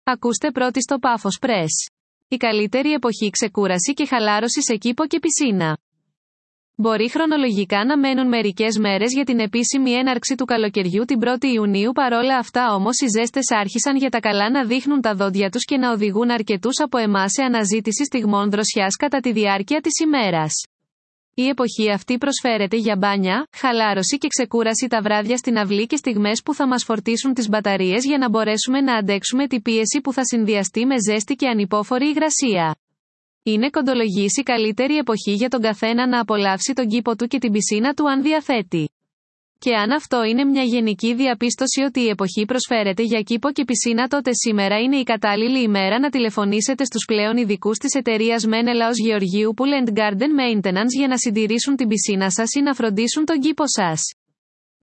Ακούστε πρώτη στο Πάφος Press. Η καλύτερη εποχή ξεκούραση και χαλάρωση σε κήπο και πισίνα. Μπορεί χρονολογικά να μένουν μερικές μέρες για την επίσημη έναρξη του καλοκαιριού την 1η Ιουνίου, παρόλα αυτά όμως οι ζέστες άρχισαν για τα καλά να δείχνουν τα δόντια τους και να οδηγούν αρκετούς από εμάς σε αναζήτηση στιγμών δροσιάς κατά τη διάρκεια της ημέρας. Η εποχή αυτή προσφέρεται για μπάνια, χαλάρωση και ξεκούραση τα βράδια στην αυλή και στιγμές που θα μας φορτίσουν τις μπαταρίες για να μπορέσουμε να αντέξουμε τη πίεση που θα συνδυαστεί με ζέστη και ανυπόφορη υγρασία. Είναι κοντολογής η καλύτερη εποχή για τον καθένα να απολαύσει τον κήπο του και την πισίνα του αν διαθέτει. Και αν αυτό είναι μια γενική διαπίστωση ότι η εποχή προσφέρεται για κήπο και πισίνα, τότε σήμερα είναι η κατάλληλη ημέρα να τηλεφωνήσετε στους πλέον ειδικούς της εταιρείας Menelaos Γεωργίου Pool & Garden Maintenance για να συντηρήσουν την πισίνα σας ή να φροντίσουν τον κήπο σας.